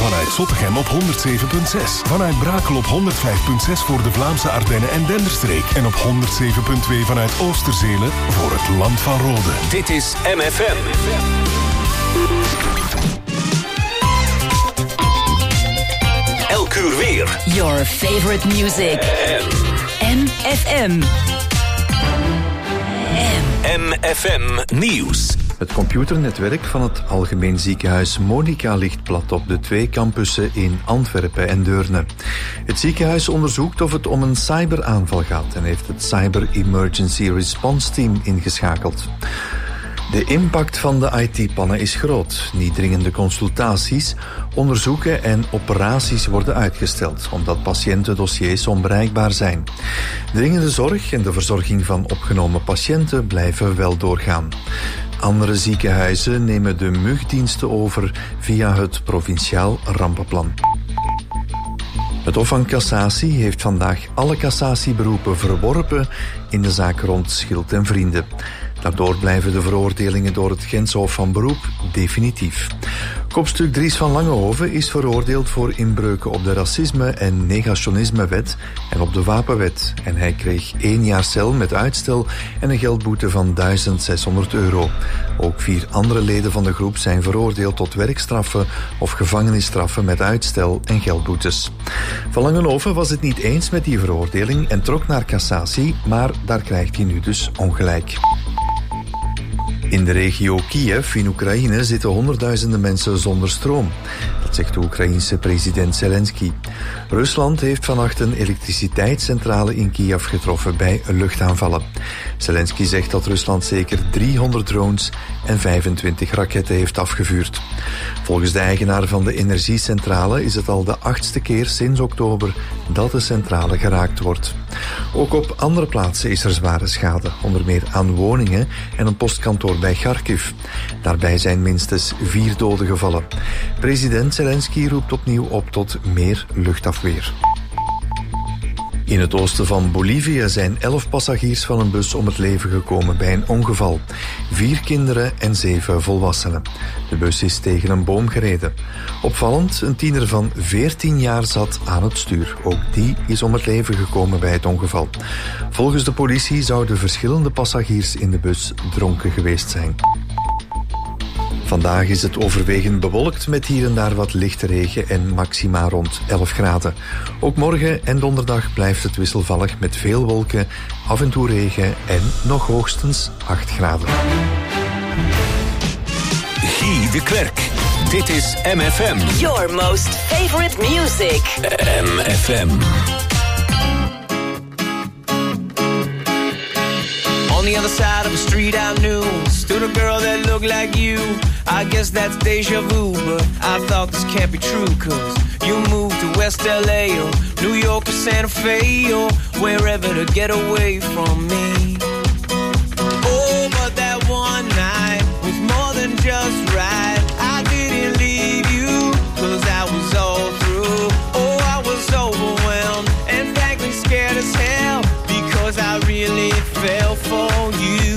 Vanuit Zottegem op 107.6. Vanuit Brakel op 105.6 voor de Vlaamse Ardennen en Denderstreek. En op 107.2 vanuit Oosterzele voor het Land van Rode. Dit is MFM. Elk uur weer. Your favorite music. MFM. MFM Nieuws. Het computernetwerk van het Algemeen Ziekenhuis Monica ligt plat op de 2 campussen in Antwerpen en Deurne. Het ziekenhuis onderzoekt of het om een cyberaanval gaat en heeft het Cyber Emergency Response Team ingeschakeld. De impact van de IT-pannen is groot. Niet dringende consultaties, onderzoeken en operaties worden uitgesteld, omdat patiëntendossiers onbereikbaar zijn. Dringende zorg en de verzorging van opgenomen patiënten blijven wel doorgaan. Andere ziekenhuizen nemen de MUG-diensten over via het provinciaal rampenplan. Het Hof van Cassatie heeft vandaag alle cassatieberoepen verworpen in de zaak rond Schild en Vrienden. Daardoor blijven de veroordelingen door het Gentse Hof van Beroep definitief. Kopstuk Dries van Langehoven is veroordeeld voor inbreuken op de racisme- en negationismewet en op de wapenwet. En hij kreeg 1 jaar cel met uitstel en een geldboete van €1600. Ook 4 andere leden van de groep zijn veroordeeld tot werkstraffen of gevangenisstraffen met uitstel en geldboetes. Van Langehoven was het niet eens met die veroordeling en trok naar cassatie, maar daar krijgt hij nu dus ongelijk. In de regio Kiev in Oekraïne zitten honderdduizenden mensen zonder stroom. Dat zegt de Oekraïense president Zelensky. Rusland heeft vannacht een elektriciteitscentrale in Kiev getroffen bij luchtaanvallen. Zelensky zegt dat Rusland zeker 300 drones en 25 raketten heeft afgevuurd. Volgens de eigenaar van de energiecentrale is het al de 8e keer sinds oktober dat de centrale geraakt wordt. Ook op andere plaatsen is er zware schade, onder meer aan woningen en een postkantoor bij Kharkiv. Daarbij zijn minstens 4 doden gevallen. President Zelensky roept opnieuw op tot meer luchtafweer. In het oosten van Bolivia zijn 11 passagiers van een bus om het leven gekomen bij een ongeval. 4 kinderen en 7 volwassenen. De bus is tegen een boom gereden. Opvallend, een tiener van 14 jaar zat aan het stuur. Ook die is om het leven gekomen bij het ongeval. Volgens de politie zouden verschillende passagiers in de bus dronken geweest zijn. Vandaag is het overwegend bewolkt met hier en daar wat lichte regen en maxima rond 11 graden. Ook morgen en donderdag blijft het wisselvallig met veel wolken, af en toe regen en nog hoogstens 8 graden. Guy de Klerk. Dit is MFM. Your most favorite music. MFM. On the other side of the street I knew stood a girl that looked like you. I guess that's deja vu, but I thought this can't be true, 'cause you moved to West LA or New York or Santa Fe or wherever to get away from me. Oh, but that one night was more than just right. I didn't leave you, 'cause I was all through. Oh, I was overwhelmed and frankly scared as hell, because I really fell for you.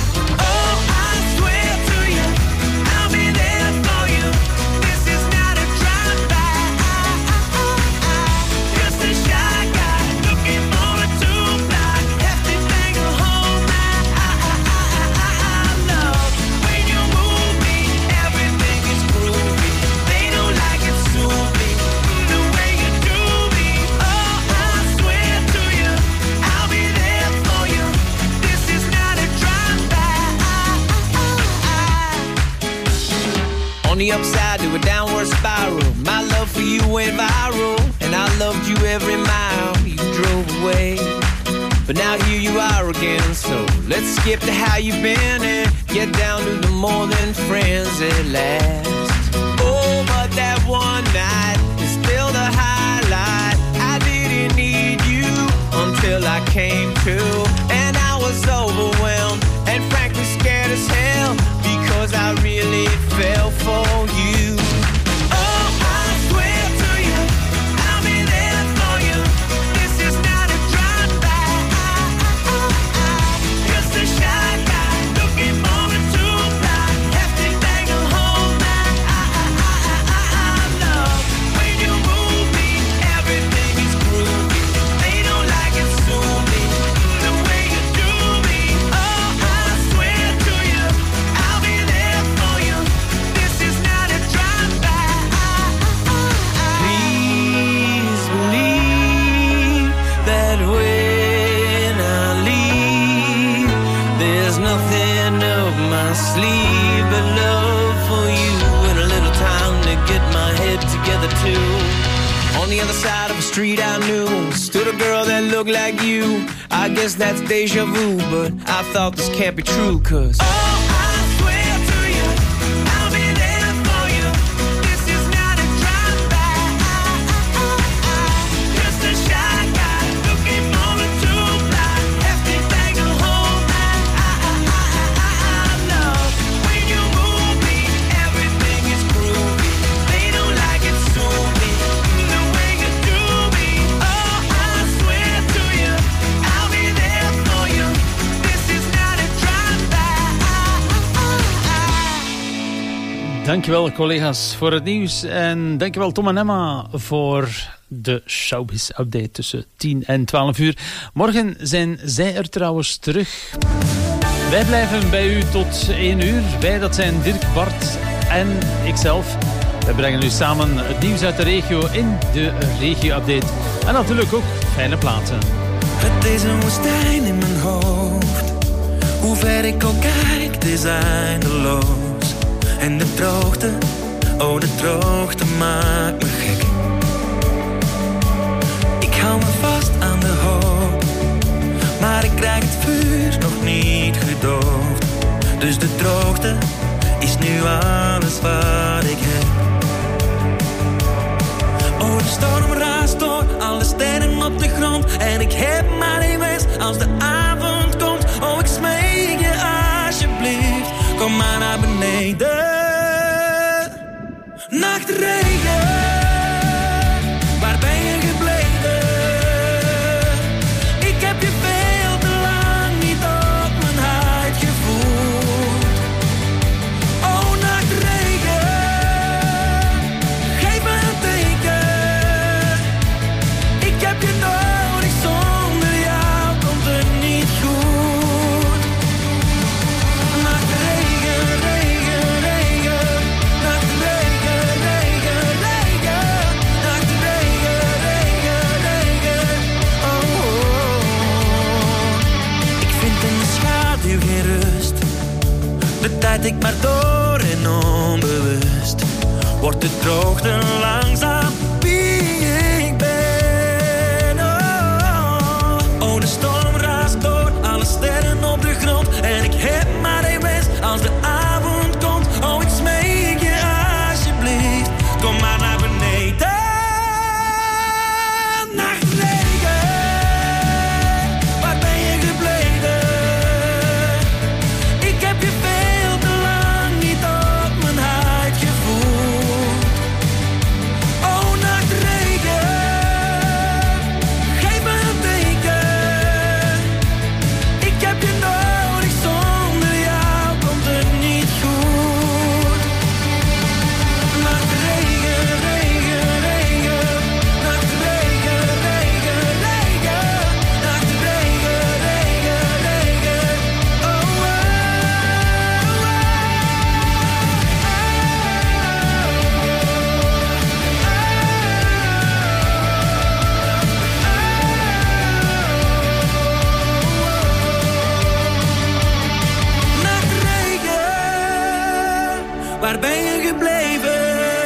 On the upside to a downward spiral, my love for you went viral, and I loved you every mile you drove away. But now here you are again, so let's skip to how you've been and get down to the more than friends at last. Oh, but that one night is still the highlight. I didn't need you until I came to, and I was overwhelmed and frankly scared as hell, because I really fell for you. Oh, I swear to you, I'll be there for you. This is not a drive-by. Just a shy guy looking for a two-ply hefty thing to hold my. On the other side of a street I knew stood a girl that looked like you. I guess that's deja vu, but I thought this can't be true, 'cause Dankjewel collega's voor het nieuws en dankjewel Tom en Emma voor de Showbiz Update tussen 10 en 12 uur. Morgen zijn zij er trouwens terug. Wij blijven bij u tot 1 uur. Wij, dat zijn Dirk, Bart en ikzelf. Wij brengen u samen het nieuws uit de regio in de Regio Update. En natuurlijk ook fijne platen. Het is een woestijn in mijn hoofd. Hoe ver ik ook kijk, het is eindeloos. En de droogte, oh de droogte maakt me gek. Ik hou me vast aan de hoop, maar ik krijg het vuur nog niet gedoofd. Dus de droogte is nu alles wat ik heb. Oh de storm raast door, alle sterren op de grond. En ik heb maar één wens als de avond komt. Oh ik smeek je alsjeblieft, kom maar naar beneden. Nachtregen, waar ben je gebleven? Ik heb je veel te lang niet op mijn huid gevoeld. Oh nachtregen, geef me een teken. Ik heb je nodig, zonder jou komt het niet goed. Nachtregen, regen, regen, nachtregen, regen, regen, nachtregen, regen, regen. Oh, oh, oh. Ik vind in de schaduw geen rust. De tijd ik maar door en onbewust. Wordt de droogte langzaam wie ik ben. Oh, oh, de storm raast door, alle sterren op de grond. En ik heb maar één wens als de avond komt. Oh, ik smeek je alsjeblieft, kom maar naar beneden. Nachtregen, waar ben je gebleven? Ik heb je veel te lang niet op mijn huid gevoeld. Oh, nachtregen, geef me een teken. Ik heb je nodig, zonder jou komt het niet goed. Nachtregen, regen, regen, nachtregen, regen, regen, nachtregen, regen, regen. Oh, oh, oh. Nachtregen, waar ben je gebleven?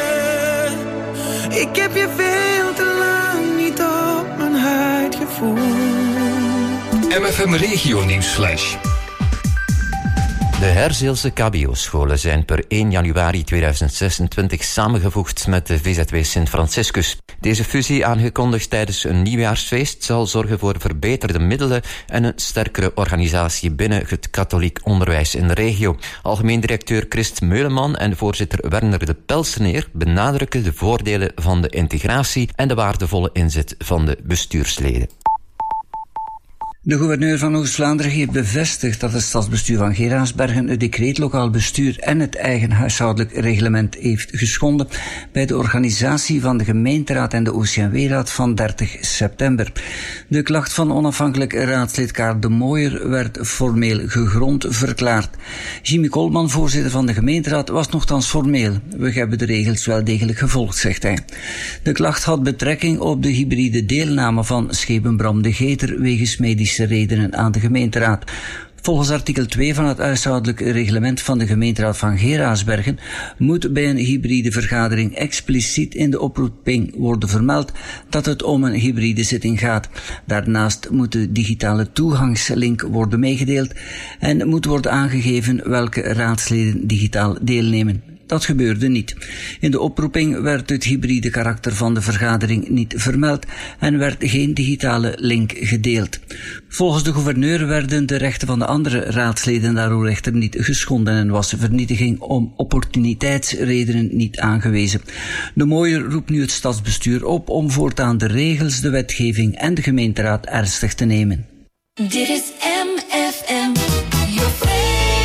Ik heb je veel te lang niet op mijn huid gevoeld. MFM Regio Nieuwsflash. De Herzeelse KBO-scholen zijn per 1 januari 2026 samengevoegd met de VZW Sint-Franciscus. Deze fusie, aangekondigd tijdens een nieuwjaarsfeest, zal zorgen voor verbeterde middelen en een sterkere organisatie binnen het katholiek onderwijs in de regio. Algemeen directeur Christ Meuleman en voorzitter Werner de Pelseneer benadrukken de voordelen van de integratie en de waardevolle inzet van de bestuursleden. De gouverneur van Oost-Vlaanderen heeft bevestigd dat het stadsbestuur van Geraardsbergen het decreet lokaal bestuur en het eigen huishoudelijk reglement heeft geschonden bij de organisatie van de gemeenteraad en de OCMW-raad van 30 september. De klacht van onafhankelijk raadslid Kaart de Mooijer werd formeel gegrond verklaard. Jimmy Kolman, voorzitter van de gemeenteraad, was nogthans formeel. We hebben de regels wel degelijk gevolgd, zegt hij. De klacht had betrekking op de hybride deelname van Schepen Bram de Geter wegens medische redenen aan de gemeenteraad. Volgens artikel 2 van het huishoudelijk reglement van de gemeenteraad van Geraardsbergen moet bij een hybride vergadering expliciet in de oproeping worden vermeld dat het om een hybride zitting gaat. Daarnaast moet de digitale toegangslink worden meegedeeld en moet worden aangegeven welke raadsleden digitaal deelnemen. Dat gebeurde niet. In de oproeping werd het hybride karakter van de vergadering niet vermeld en werd geen digitale link gedeeld. Volgens de gouverneur werden de rechten van de andere raadsleden daardoor echter niet geschonden en was vernietiging om opportuniteitsredenen niet aangewezen. De Mooier roept nu het stadsbestuur op om voortaan de regels, de wetgeving en de gemeenteraad ernstig te nemen. Dit is MFM, your favorite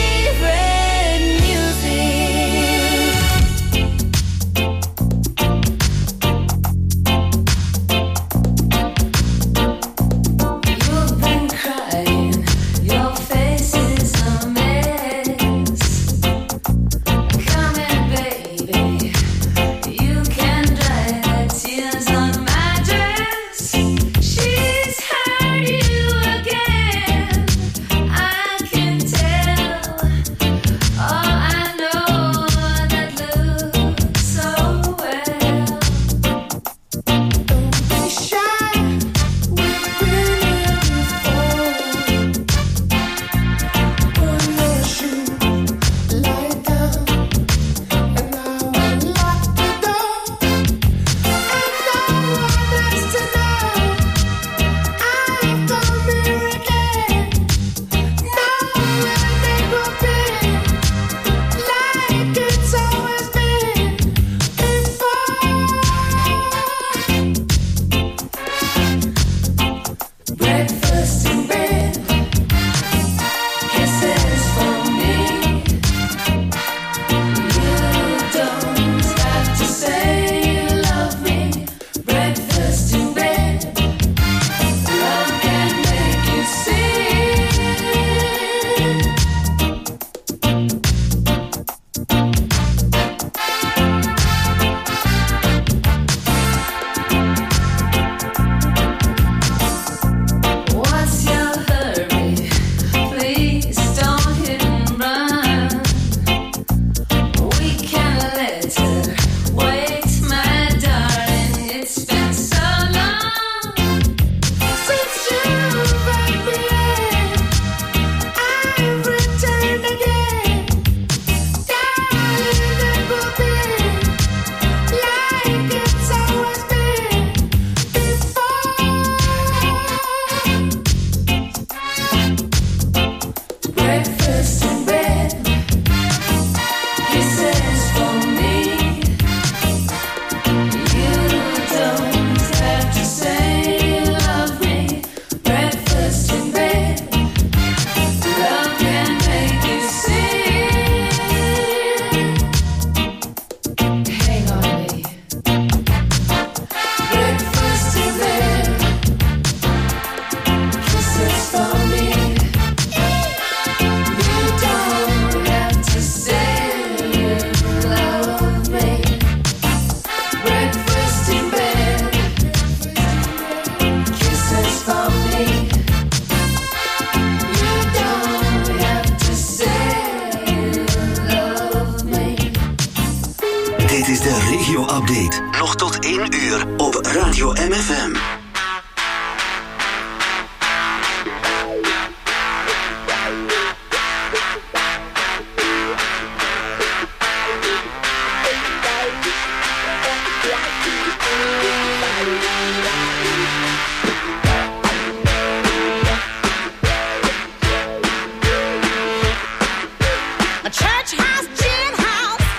regio-update. Nog tot 1 uur op Radio MFM.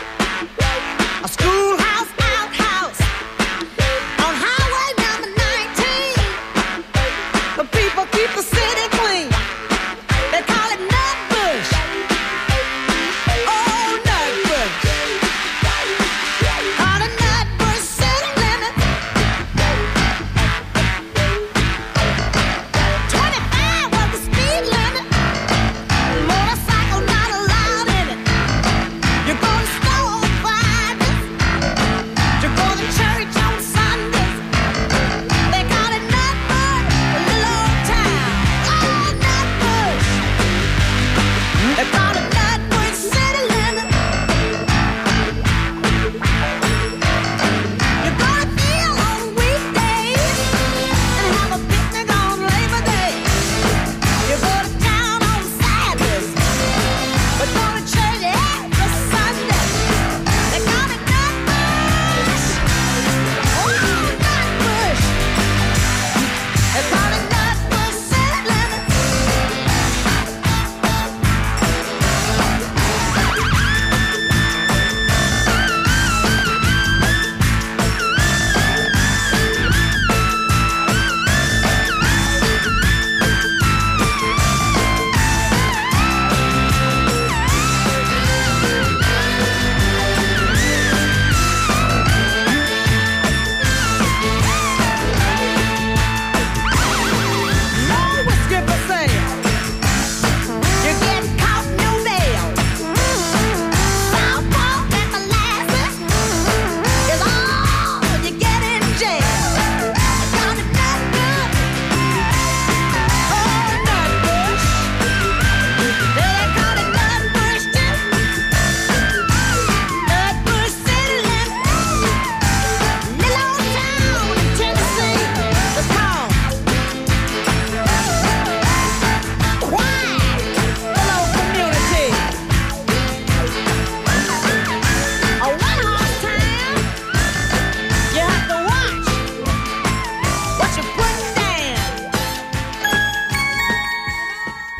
Schoolhouse, outhouse, on highway number 9.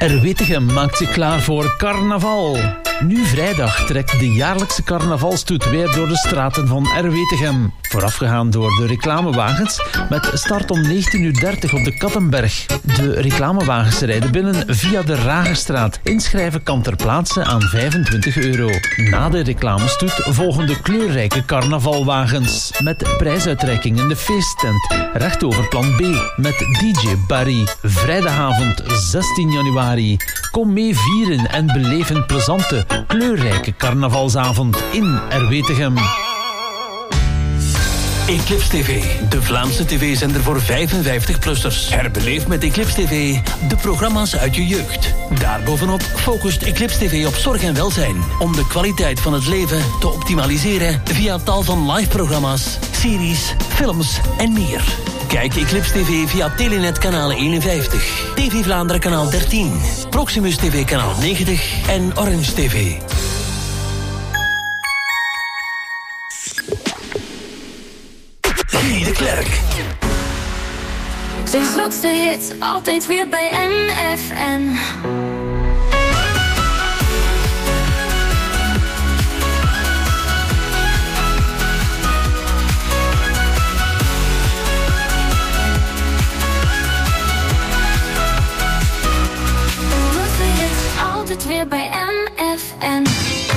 Erwetigem maakt zich klaar voor carnaval. Nu vrijdag trekt de jaarlijkse carnavalstoet weer door de straten van Erwetigem. Voorafgegaan door de reclamewagens met start om 19:30 op de Kattenberg. De reclamewagens rijden binnen via de Ragerstraat. Inschrijven kan ter plaatse aan €25. Na de reclamestoet volgen de kleurrijke carnavalwagens. Met prijsuitreiking in de feesttent. Recht over plan B met DJ Barry. Vrijdagavond 16 januari. Kom mee vieren en beleef een plezante, kleurrijke carnavalsavond in Erwetigem. Eclipse TV, de Vlaamse tv-zender voor 55-plussers. Herbeleef met Eclipse TV de programma's uit je jeugd. Daarbovenop focust Eclipse TV op zorg en welzijn, om de kwaliteit van het leven te optimaliseren via tal van live-programma's, series, films en meer. Kijk Eclipse TV via Telenet kanaal 51, TV Vlaanderen kanaal 13, Proximus TV kanaal 90 en Orange TV. Guy de Klerk. Zijn grootste hits altijd weer bij NFN. Altijd weer bij NFN.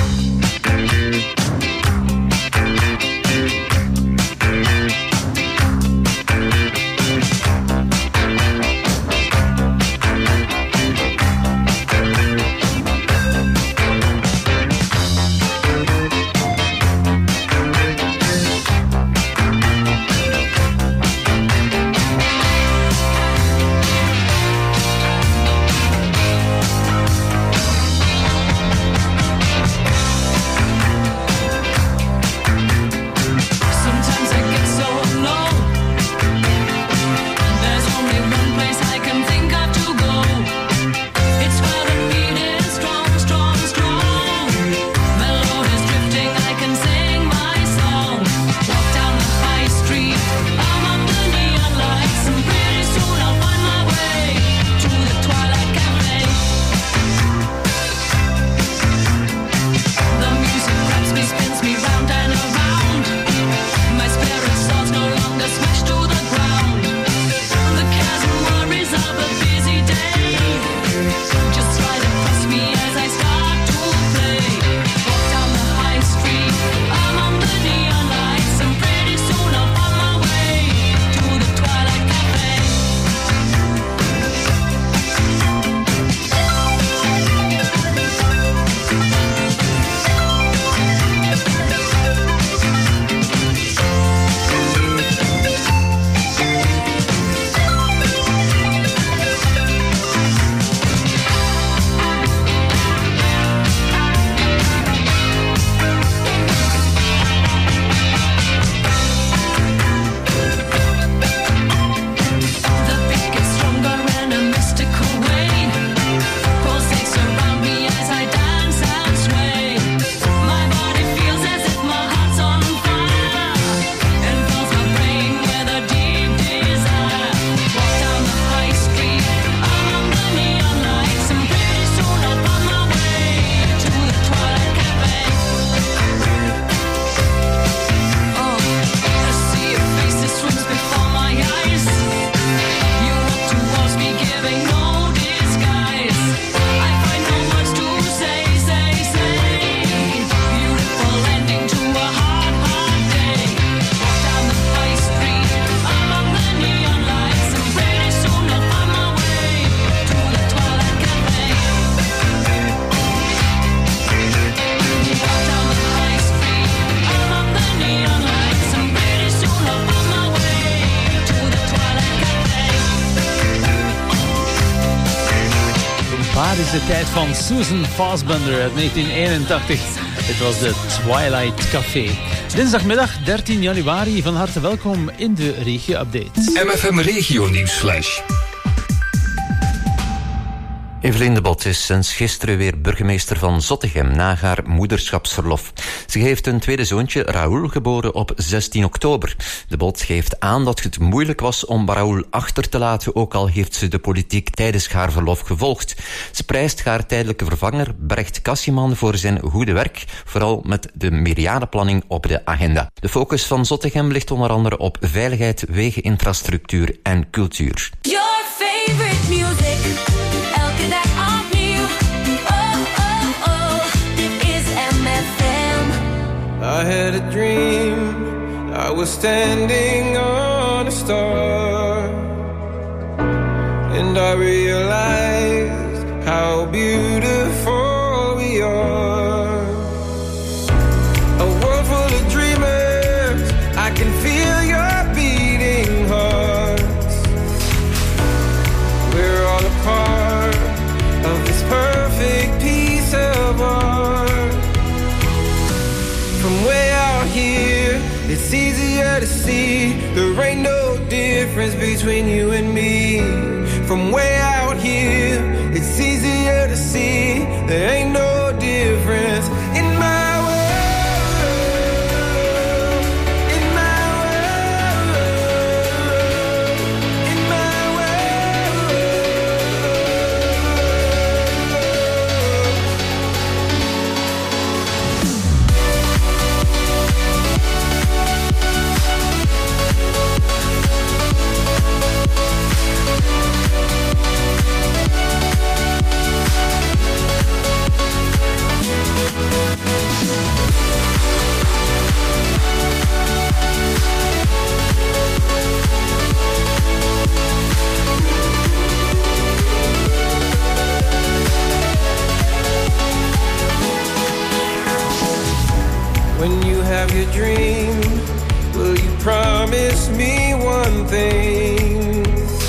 is de tijd van Susan Fassbender uit 1981. Het was de Twilight Café. Dinsdagmiddag 13 januari, van harte welkom in de Regio-update. MFM Regio Nieuwsflash. Evelien de Bot is sinds gisteren weer burgemeester van Zottegem na haar moederschapsverlof. Ze heeft een tweede zoontje, Raoul, geboren op 16 oktober. De Bot geeft aan dat het moeilijk was om Raoul achter te laten, ook al heeft ze de politiek tijdens haar verlof gevolgd. Ze prijst haar tijdelijke vervanger Brecht Cassieman voor zijn goede werk, vooral met de meerjarenplanning op de agenda. De focus van Zottegem ligt onder andere op veiligheid, wegeninfrastructuur en cultuur. Your favorite music. Elke dag opnieuw. Oh, oh, oh. Dit is MFM. I had a dream. I was standing on a star. And I realized how beautiful we are. A world full of dreamers. I can feel your beating hearts. We're all a part of this perfect piece of art. From way out here, it's easier to see. There ain't no difference between you and me. From way out here, it's easier to see. There ain't no difference in my world. In my world. In my world. When you have your dream, will you promise me one thing?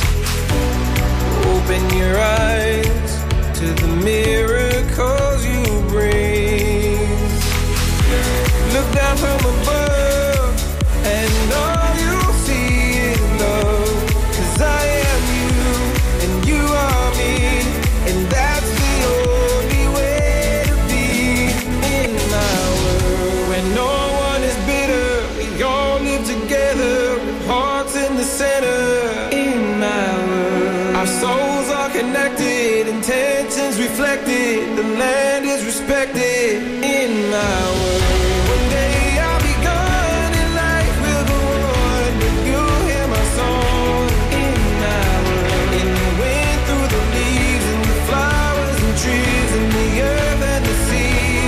Open your eyes to the miracles you bring. Look down from above and all you'll see is love. 'Cause I am you and you are me, and that's the only way to be in my world. When no one is bitter, we all live together with hearts in the center. In my world, our souls are connected, intentions reflected, the land is respected. In my world, one day I'll be gone and life will go on, but you'll hear my song. In my world, in the wind, through the leaves and the flowers and trees and the earth and the sea.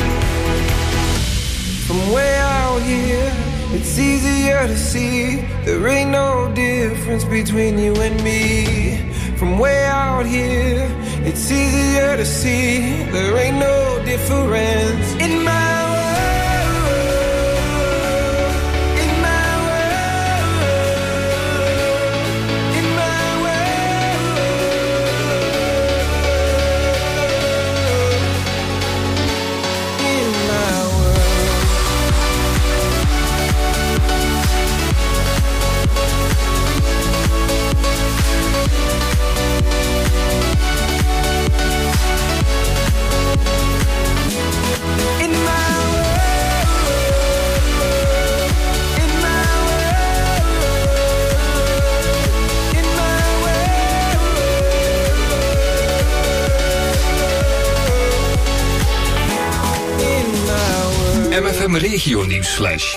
From way out here, it's easier to see. There ain't no difference between you and me. From way out here, it's easier to see. There ain't no difference in my world. In my world. In my world. In my world. In my world. In my world. In my world. In my world. MFM Regio Nieuwsflash.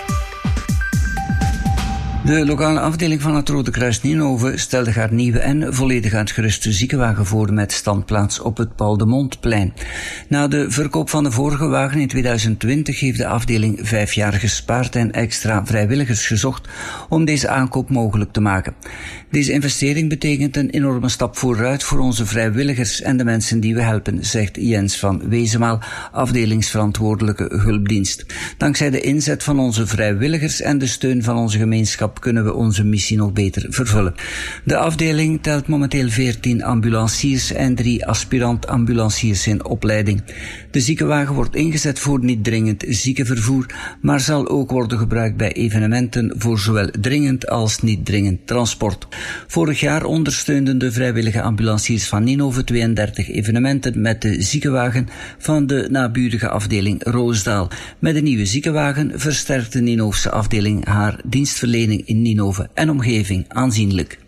De lokale afdeling van het Rode Kruis Nienhoven stelde haar nieuwe en volledig uitgeruste ziekenwagen voor met standplaats op het Paul de Montplein. Na de verkoop van de vorige wagen in 2020 heeft de afdeling 5 jaar gespaard en extra vrijwilligers gezocht om deze aankoop mogelijk te maken. Deze investering betekent een enorme stap vooruit voor onze vrijwilligers en de mensen die we helpen, zegt Jens van Wezemaal, afdelingsverantwoordelijke hulpdienst. Dankzij de inzet van onze vrijwilligers en de steun van onze gemeenschap wat kunnen we onze missie nog beter vervullen. De afdeling telt momenteel 14 ambulanciers en 3 aspirant-ambulanciers in opleiding. De ziekenwagen wordt ingezet voor niet dringend ziekenvervoer, maar zal ook worden gebruikt bij evenementen voor zowel dringend als niet dringend transport. Vorig jaar ondersteunden de vrijwillige ambulanciers van Ninove 32 evenementen met de ziekenwagen van de naburige afdeling Roosdaal. Met de nieuwe ziekenwagen versterkt de Ninofse afdeling haar dienstverlening in Ninove en omgeving aanzienlijk.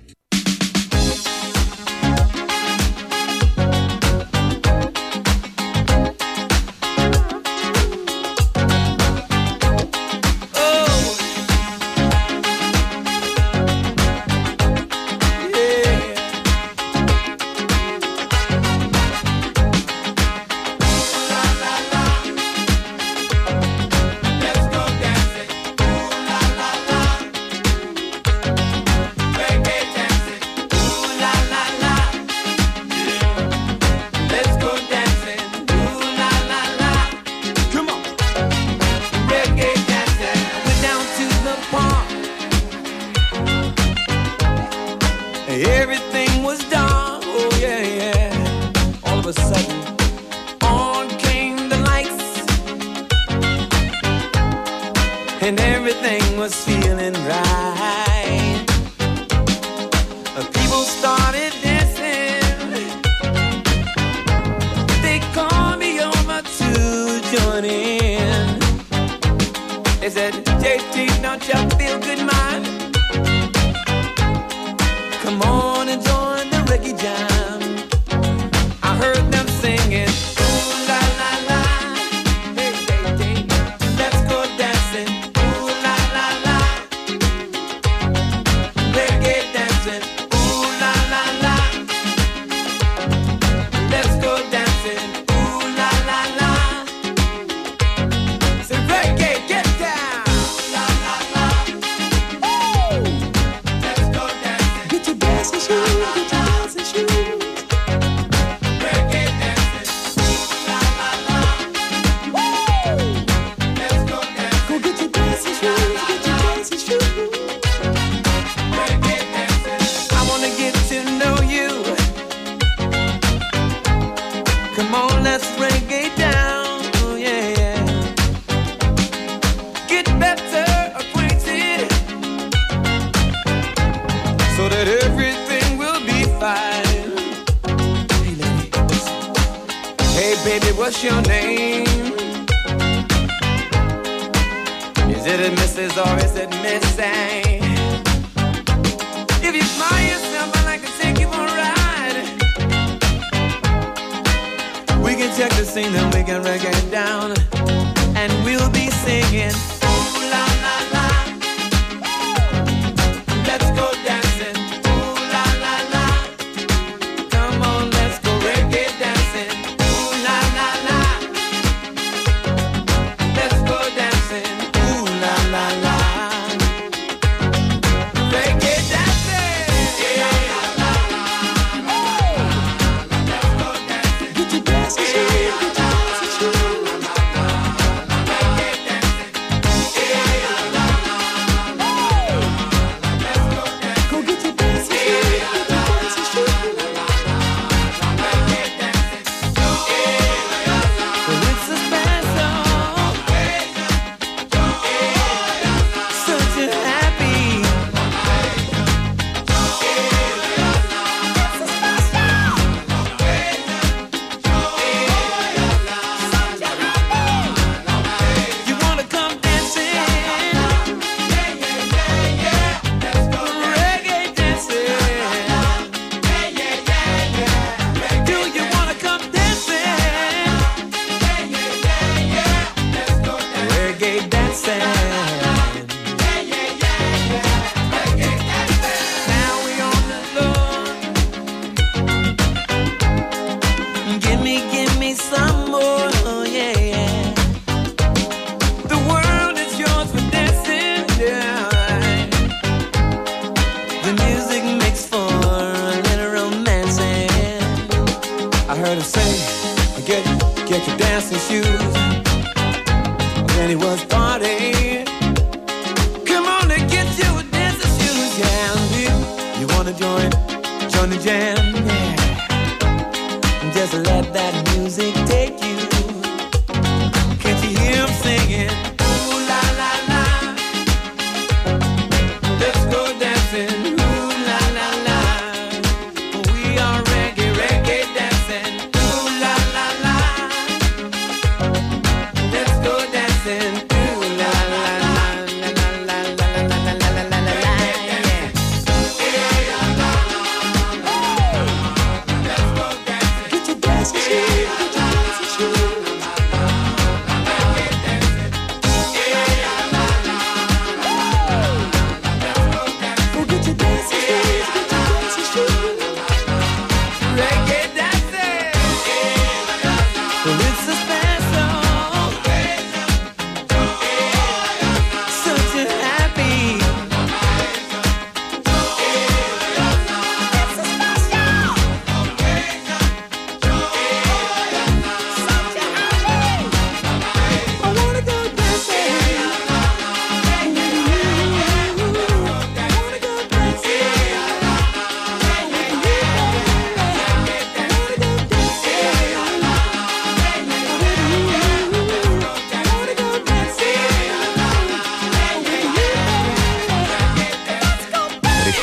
When he was party, come on and get you a dancing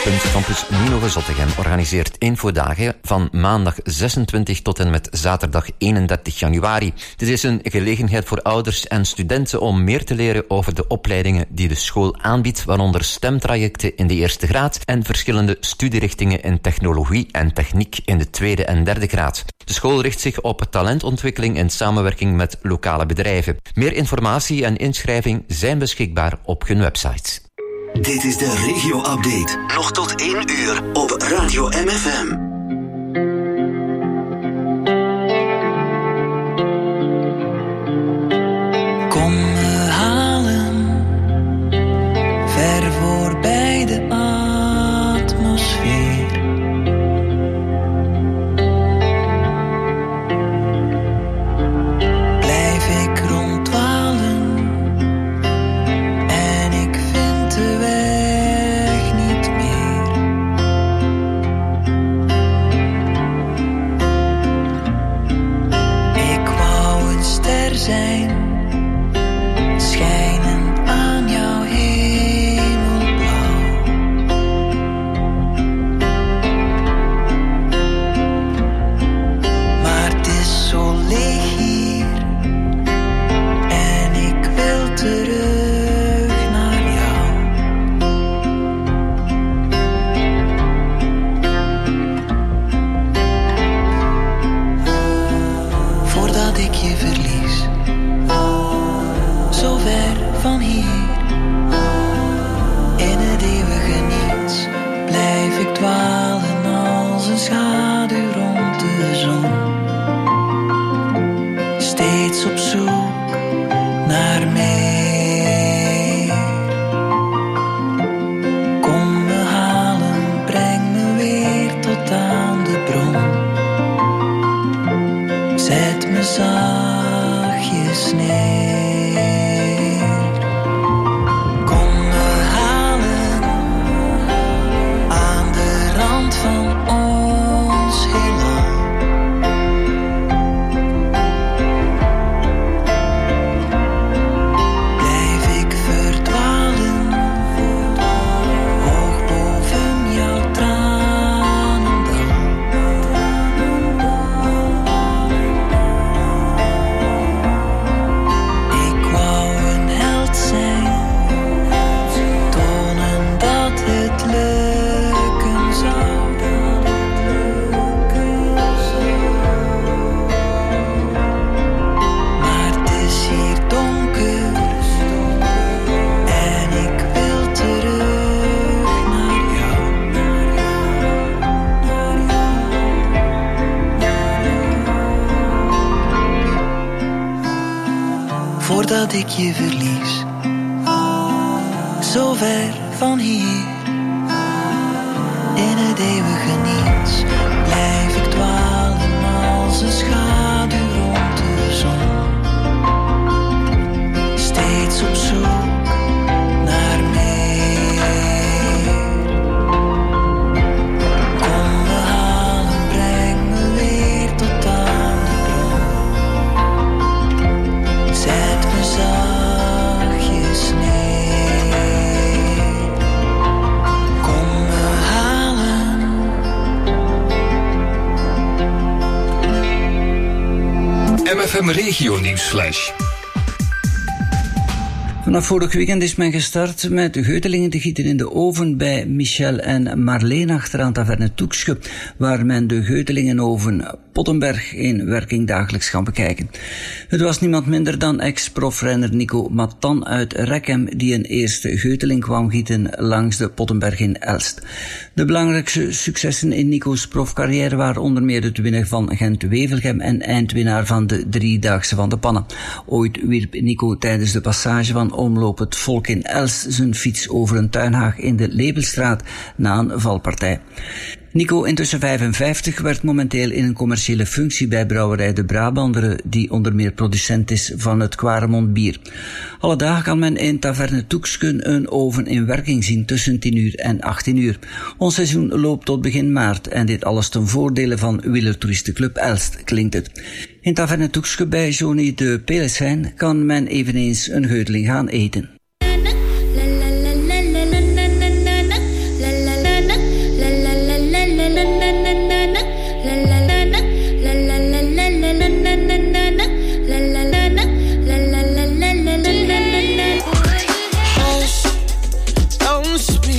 Kruispunt Campus Ninove-Zottegem organiseert infodagen van maandag 26 tot en met zaterdag 31 januari. Dit is een gelegenheid voor ouders en studenten om meer te leren over de opleidingen die de school aanbiedt, waaronder stemtrajecten in de eerste graad en verschillende studierichtingen in technologie en techniek in de tweede en derde graad. De school richt zich op talentontwikkeling in samenwerking met lokale bedrijven. Meer informatie en inschrijving zijn beschikbaar op hun website. Dit is de regio-update. Nog tot 1 uur op Radio MFM. Kom me halen, ver voorbij de atmosfeer. Blijf ik ronddwalen en ik vind de weg niet meer. Ik wou een ster zijn, schijnen aan jouw hemelblauw. Maar het is zo leeg hier en ik wil terug naar jou. Voordat ik je verlies, zo ver van hier, in het eeuwige niets, blijf ik dwalen als een schaduw rond de zon. Steeds op zoek naar meer. Kom me halen, breng me weer tot aan de bron. Zet me zachtjes neer. Kom me halen aan de rand van ons heelal. Blijf ik verdwalen, hoog boven jouw tranendal. Ik wou een held zijn, tonen dat het lukken zou. Maar het is hier donker en ik wil terug naar jou. Voordat ik je verlies, zo ver van hier, in het eeuwige niets, blijf ik dwalen als een schaduw rond de zon. Steeds op zoek naar meer. Kom me halen, breng me weer tot aan de bron. Zet me zachtjes neer. Kom me halen. MFM Regio Nieuwsflash. Vanaf vorig weekend is men gestart met geutelingen te gieten in de oven bij Michel en Marleen achteraan Taverne Toekske, waar men de geutelingenoven Pottenberg in werking dagelijks kan bekijken. Het was niemand minder dan ex-profrenner Nico Matan uit Rekhem die een eerste geuteling kwam gieten langs de Pottenberg in Elst. De belangrijkste successen in Nico's profcarrière waren onder meer het winnen van Gent-Wevelgem en eindwinnaar van de Driedaagse van de Pannen. Ooit wierp Nico tijdens de passage van Omloop het Volk in Elst zijn fiets over een tuinhaag in de Lebelstraat na een valpartij. Nico, intussen 55, werkt momenteel in een commerciële functie bij brouwerij De Brabanderen, die onder meer producent is van het Quaremont bier. Alle dagen kan men in Taverne Toeksken een oven in werking zien tussen 10 uur en 18 uur. Ons seizoen loopt tot begin maart en dit alles ten voordele van Wielertoeristenclub Elst, klinkt het. In Taverne Toekske bij Johnny de Pelesijn kan men eveneens een geuteling gaan eten.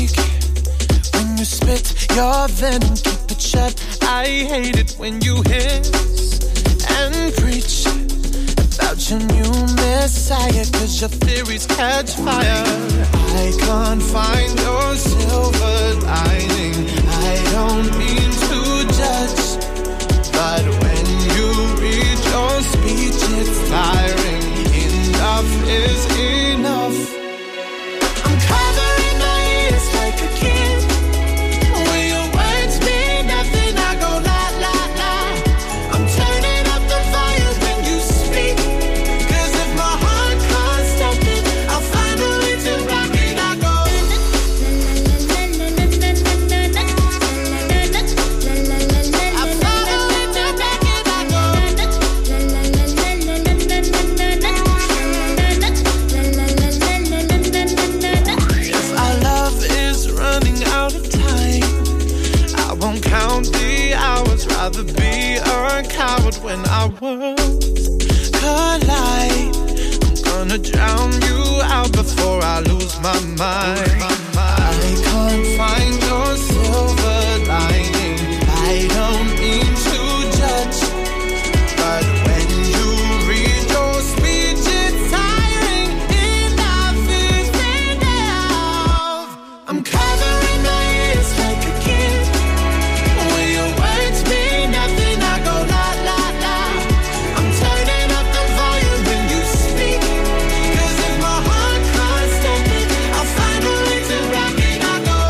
speak. When you spit your venom, keep it shut. I hate it when you hiss and preach about your new messiah, 'cause your theories catch fire. I can't find your silver lining. I don't mean to judge, but when you read your speech, it's tiring. Enough is enough. I'm covering my ears like a kid. When your words mean nothing, I go la la la. I'm turning up the volume when you speak, 'cause if my heart can't stop it, I'll find a way to rock it. I go rather be a coward when our worlds collide. I'm gonna drown you out before I lose my mind. I can't find your silver lining. I don't mean to judge, but when you read your speech, it's tiring. Enough is enough. I'm covering my ears like a kid. When your words mean nothing, I go la la la. I'm turning up the volume when you speak, 'cause if my heart can't stop it, I'll find a way to rock it. I go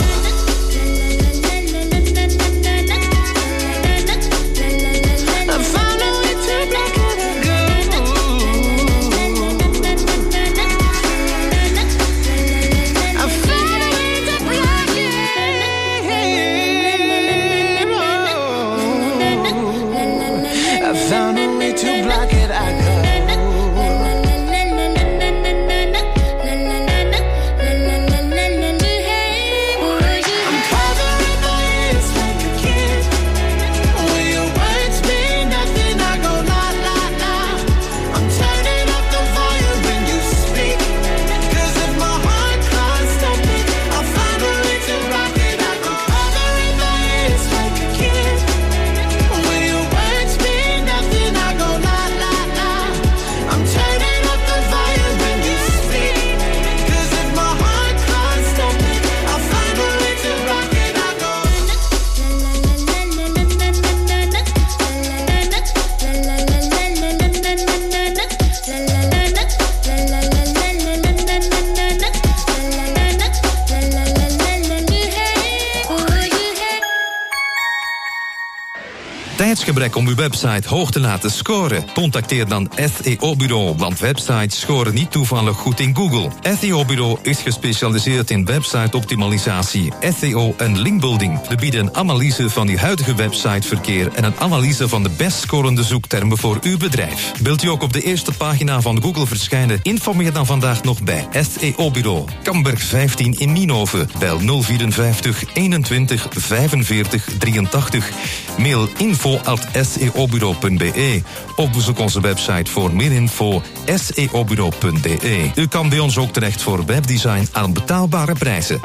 I found a way to rock it. I go I found a way to rock it. I found a way to block it. I go. I'm covering my ears like a kid. When your words mean nothing, I go la la la. I'm turning up the volume when you speak, 'cause if my heart can't stop it, I'll find a way to rock it. I go covering my ears like a kid. When your words mean nothing, I go la la la. I'm turning up the volume when you speak, 'cause if my heart can't stop it, I'll find a way to rock it. I go. Tijdsgebrek om uw website hoog te laten scoren? Contacteer dan SEO-bureau, want websites scoren niet toevallig goed in Google. SEO-bureau is gespecialiseerd in website-optimalisatie, SEO en linkbuilding. We bieden een analyse van uw huidige websiteverkeer en een analyse van de best scorende zoektermen voor uw bedrijf. Wilt u ook op de eerste pagina van Google verschijnen? Informeer dan vandaag nog bij SEO-bureau. Kamberg 15 in Nienhoven. Bel 054 21 45 83. Mail info@seobureau.be of bezoek onze website voor meer info seobureau.be. U kan bij ons ook terecht voor webdesign aan betaalbare prijzen.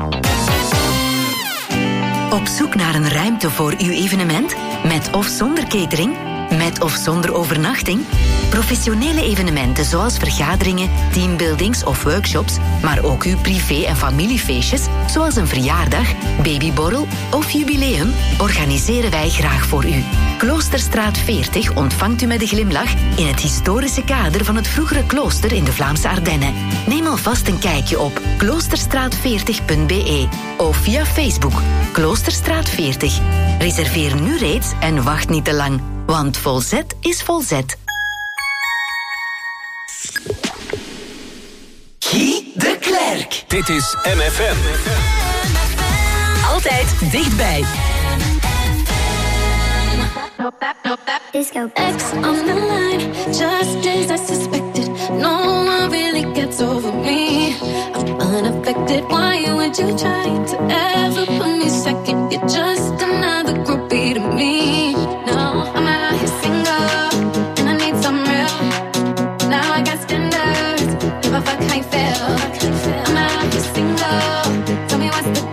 Op zoek naar een ruimte voor uw evenement? Met of zonder catering? Met of zonder overnachting? Professionele evenementen zoals vergaderingen, teambuildings of workshops, maar ook uw privé- en familiefeestjes, zoals een verjaardag, babyborrel of jubileum, organiseren wij graag voor u. Kloosterstraat 40 ontvangt u met een glimlach in het historische kader van het vroegere klooster in de Vlaamse Ardennen. Neem alvast een kijkje op kloosterstraat40.be of via Facebook Kloosterstraat 40. Reserveer nu reeds en wacht niet te lang, want Volzet is Volzet. Guy de Klerk. Dit is MFM. Altijd dichtbij. Disco X on the line, just as I suspected. No one really gets over me. I'm unaffected. Why would you try to ever put me second? You're just another groupie to me. No, I'm out here single, and I need some real. Now I got standards. Give a fuck how you feel. I'm out here single. Tell me what's the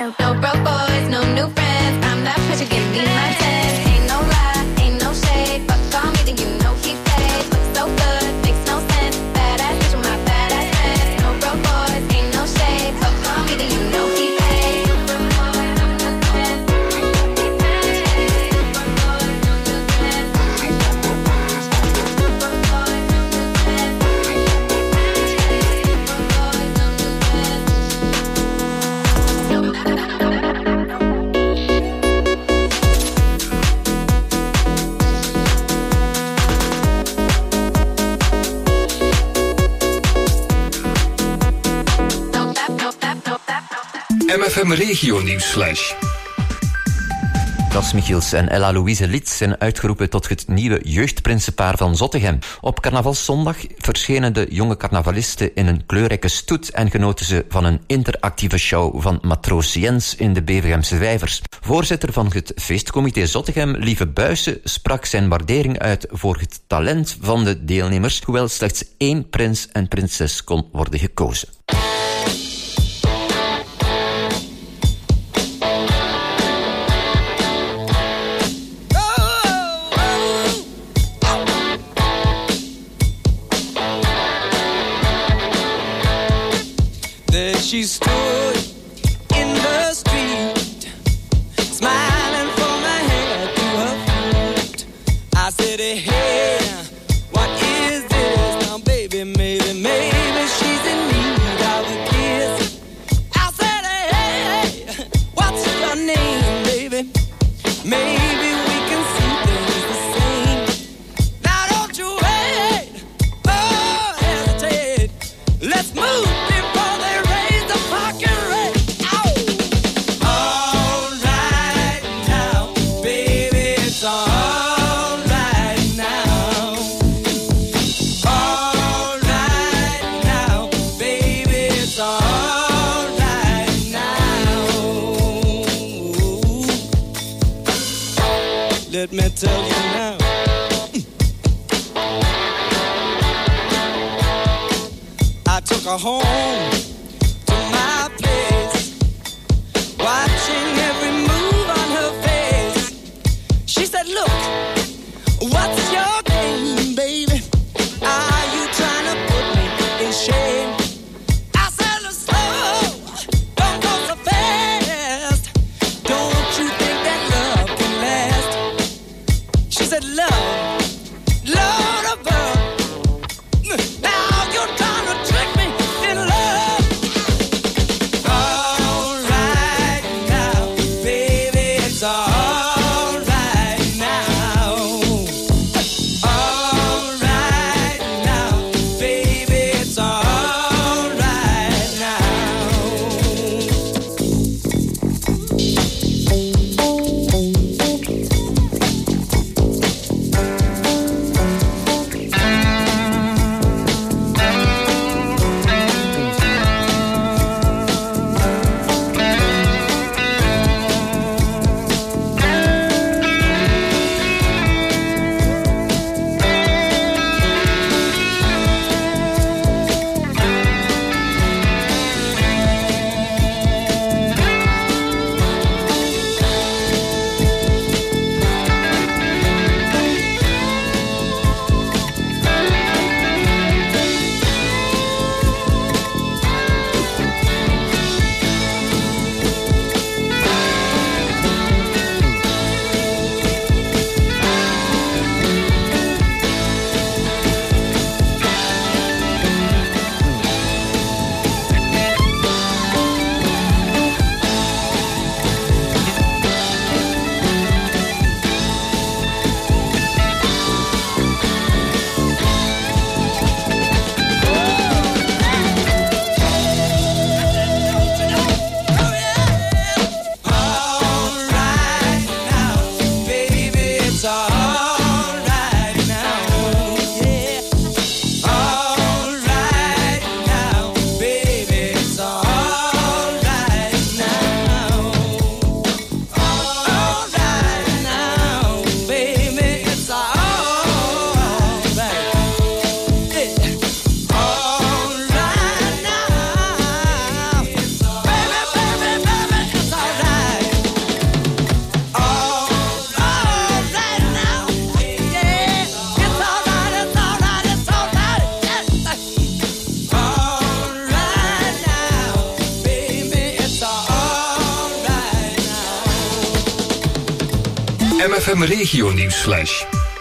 No broke boys, no new friends. I'm that pressure, give me my chance. Ain't no lie, ain't no shade. But call me, then you know he paid. Looks so good, makes no sense. Badass bitch with my badass friends. No broke boys, ain't no shade. But call me, then you know he paid. MFM Regio Nieuwsflash. Lars Michiels en Ella Louise Litz zijn uitgeroepen tot het nieuwe jeugdprinsenpaar van Zottegem. Op carnavalszondag verschenen de jonge carnavalisten in een kleurrijke stoet en genoten ze van een interactieve show van matroos Jens in de Bevergemse Vijvers. Voorzitter van het feestcomité Zottegem, Lieve Buijsen, sprak zijn waardering uit voor het talent van de deelnemers, hoewel slechts 1 prins en prinses kon worden gekozen. She stood in the street, smiling from her head to her feet. I said, hey, what is this? Now, baby, maybe she's in need of a kiss. I said, hey, what's your name, baby? Maybe we can see things the same. Now, don't you wait, oh, hesitate. Let's move. Let me tell you now. I took her home to my place, watching every move on her face. She said, look, what's your game, baby? Are you trying to put me in shame? I said, look slow, don't go so fast. Don't you think that love can last? She said, love, Lord above. Now you're trying to trick me in love. MFM Regio Nieuwsflash.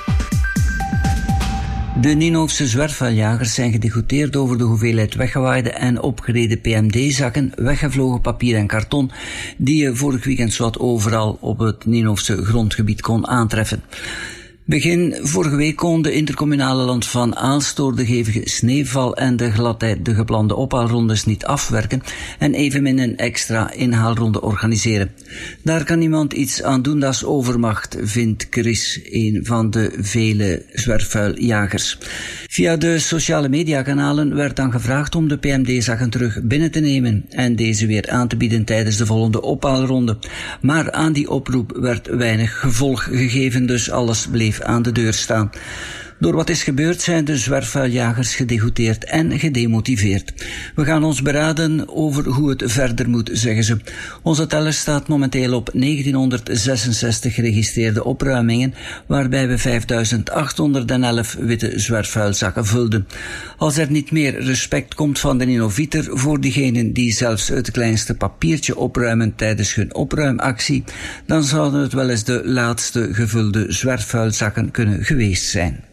De Ninhoofse zwerfvuiljagers zijn gedegoteerd over de hoeveelheid weggewaaide en opgereden PMD-zakken, weggevlogen papier en karton, die je vorig weekend zowat overal op het Ninhoofse grondgebied kon aantreffen. Begin vorige week kon de intercommunale Land van Aalst door de hevige sneeuwval en de gladheid de geplande ophaalrondes niet afwerken en evenmin een extra inhaalronde organiseren. Daar kan niemand iets aan doen, dat is overmacht, vindt Chris, een van de vele zwerfvuiljagers. Via de sociale mediakanalen werd dan gevraagd om de PMD-zakken terug binnen te nemen en deze weer aan te bieden tijdens de volgende ophaalronde. Maar aan die oproep werd weinig gevolg gegeven, dus alles bleef aan de deur staan. Door wat is gebeurd zijn de zwerfvuiljagers gedegoteerd en gedemotiveerd. We gaan ons beraden over hoe het verder moet, zeggen ze. Onze teller staat momenteel op 1966 geregistreerde opruimingen, waarbij we 5811 witte zwerfvuilzakken vulden. Als er niet meer respect komt van de Ninhovieter voor diegenen die zelfs het kleinste papiertje opruimen tijdens hun opruimactie, dan zouden het wel eens de laatste gevulde zwerfvuilzakken kunnen geweest zijn.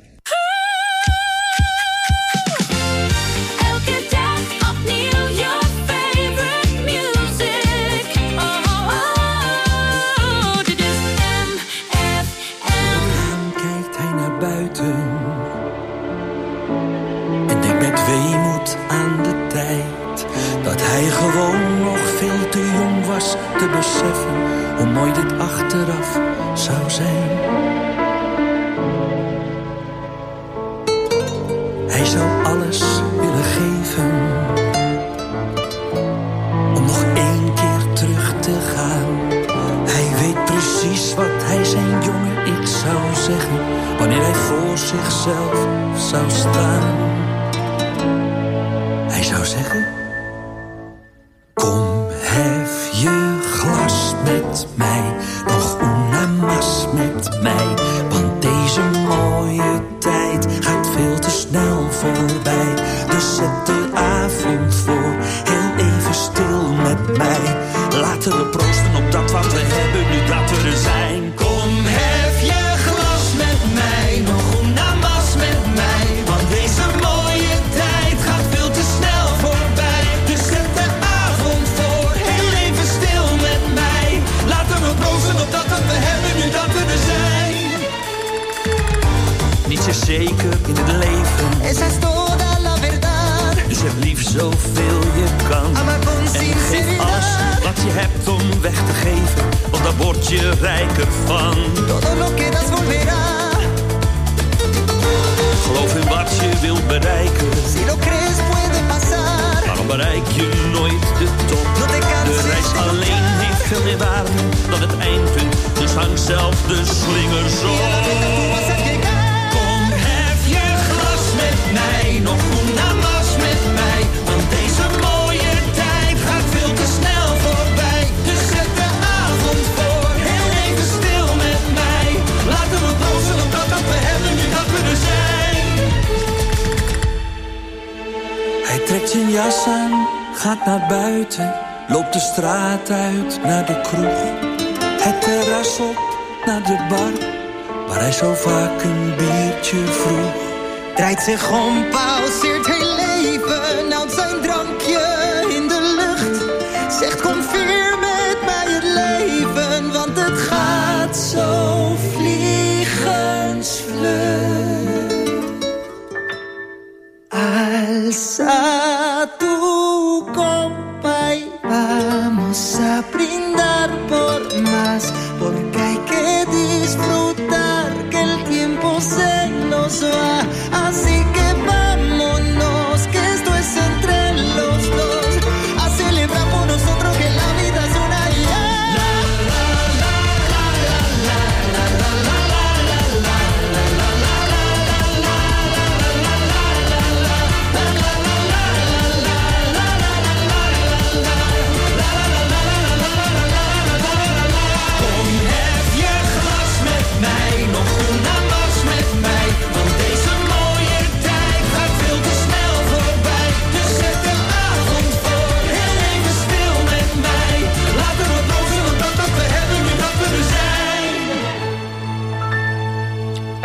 Te beseffen hoe mooi dit achteraf zou zijn. Hij zou alles willen geven om nog 1 keer terug te gaan. Hij weet precies wat hij zijn jonge ik zou zeggen wanneer hij voor zichzelf zou staan. Hij zou zeggen: kom, hef je glas met mij, nog una mas met mij, want deze mooie tijd gaat veel te snel voorbij. Dus zet de avond voor, heel even stil met mij. Laten we proosten op dat wat we hebben, nu dat we er zijn. Kom, hef je glas met mij, nog una mas met mij, want deze mooie tijd gaat veel te snel voorbij. Dus zet de avond voor, heel even stil met mij. Laten we proosten op dat wat we hebben, nu dat we er zijn. Niets is zeker in het leven. Esa es toda la verdad. Dus heb lief zoveel je kan. En geef alles wat je hebt om weg te geven, want daar word je rijker van. Todo lo que das volverá. Geloof in wat je wilt bereiken. Si lo crees puede pasar. Waarom bereik je nooit de top? De reis alleen heeft veel meer waarde dan het eindpunt. Dus hang zelf de slingers op. Kom, hef je glas met mij, nog una mas met mij, want deze mooie tijd gaat veel te snel voorbij. Dus zet de avond voor, heel even stil met mij. Laten we proosten op dat wat we hebben, nu dat we er zijn. Hij trekt zijn jas aan, gaat naar buiten, loopt de straat uit naar de kroeg. Het terras op naar de bar, waar hij zo vaak een biertje vroeg. Draait zich om, pauzeert heel leven, houdt zijn drankje in de lucht. Zegt kom vier met mij het leven, want het gaat zo vliegensvlug. Alza tu copa y vamos a brindar por más, porque hay que disfrutar que el tiempo se nos va. Así que vámonos, que esto es entre los dos, a celebrar por nosotros que la vida es una ya. La la la la la la la la la la la la la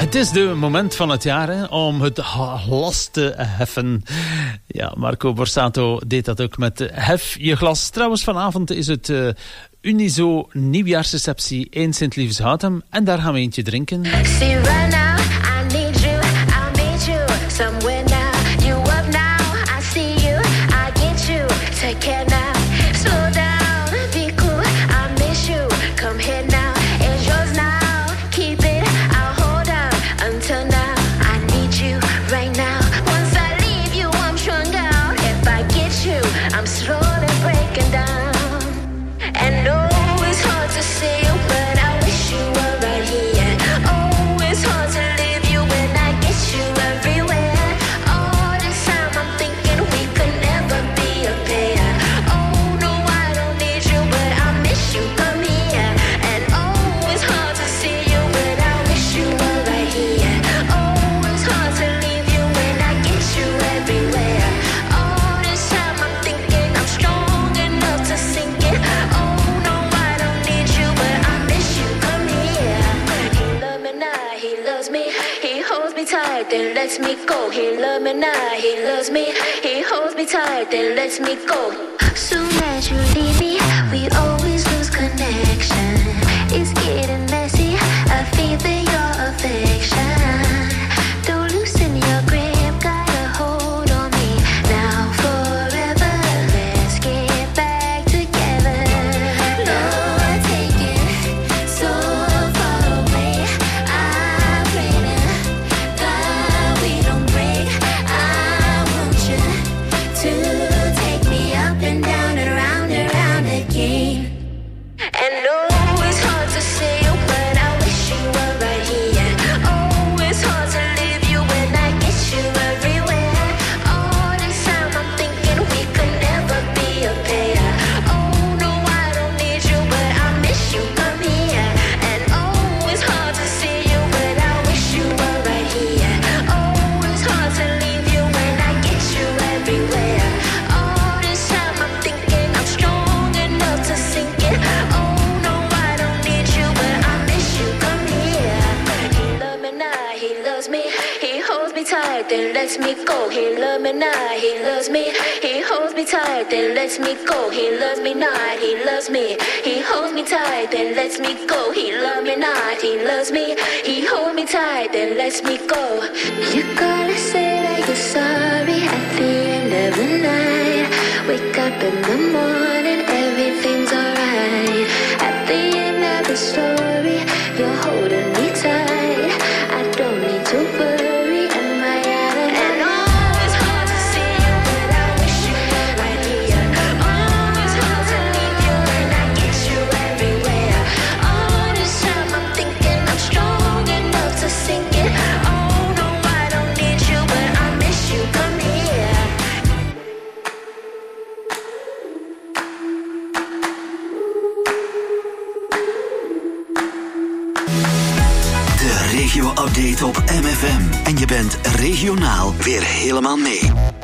Het is de moment van het jaar hè, om het glas te heffen. Ja, Marco Borsato deed dat ook met Hef je glas. Trouwens, vanavond is het Unizo nieuwjaarsreceptie in Sint-Liefshouten. En daar gaan we eentje drinken. See right now, I need you, I'll meet you somewhere now. You up now, I see you, I get you. Take care now, slow down, be cool, I miss you. Come here now, it's yours now. Keep it, I'll hold on until now. I need you right now. Once I leave you, I'm strung out. If I get you, I'm slowly breaking down. And no, it's hard to see you, but I wish you were right here. Oh, it's hard to leave you when I get you everywhere. All this time I'm thinking we could never be a pair. Oh, no, I don't need you, but I miss you, come here. And oh, it's hard to see you, but I wish you were right here. Oh, it's hard to leave you when I get you everywhere. All this time I'm thinking I'm strong enough to sink it. Oh, no, I don't need you, but I miss you, come here. He loves me now, he loves me. He holds me tight, then lets me go. He loves me now, he loves me. He holds me tight, then lets me go. Soon as you leave me, we always lose connection. It's getting messy, I feel that your affection. Don't loosen your grip, got a hold on me. Now forever, let's get back together. Lord, take it so far away. I pray to God we don't break. I want you to take me up and down and round again. And no, it's hard to see you, but I wish you were right here. Oh, it's hard to leave you when I get you everywhere. All this time I'm thinking we could never be a pair. Oh, no, I don't need you, but I miss you, come here. And oh, it's hard to see you, but I wish you were right here. Oh, it's hard to leave you when I get you everywhere. All this time I'm thinking I'm strong enough to sink it. Oh, no, I don't need you, but I miss you, come here. He loves me now, he loves me. He holds me tight, then lets me go. He loves me now, he loves me. He holds me tight, then lets me go. He loves me not, he loves me. He holds me tight, then lets me go. He loves me not, he loves me. He holds me tight, then lets me go. You gotta say that you're sorry at the end of the night. Wake up in the morning, everything's alright. At the end of the story, you're holding me tight. I don't need to worry, am I out of and oh, it's hard to see you, but I wish you were right here. Oh, it's hard to leave you when I get you everywhere. All this time I'm thinking I'm strong enough to sink it. Oh, no, I don't need you, but I miss you, come here. De regio-update op MFM. En je bent regionaal weer helemaal mee.